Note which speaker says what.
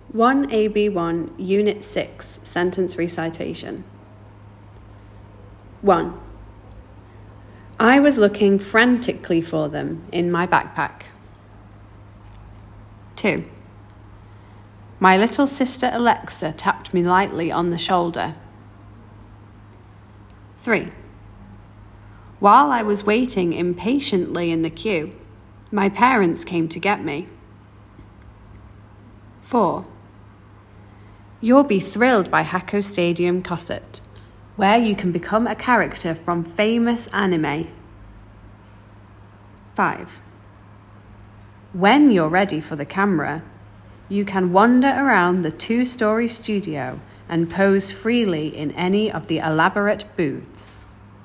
Speaker 1: 1AB1, Unit 6, Sentence Recitation. 1. I was looking frantically for them in my backpack. 2. My little sister Alexa tapped me lightly on the shoulder. 3. While I was waiting impatiently in the queue, my parents came to get me. 4. You'll be thrilled by Hako Stadium Cosset, where you can become a character from famous anime. 5. When you're ready for the camera, you can wander around the 2-story studio and pose freely in any of the elaborate booths.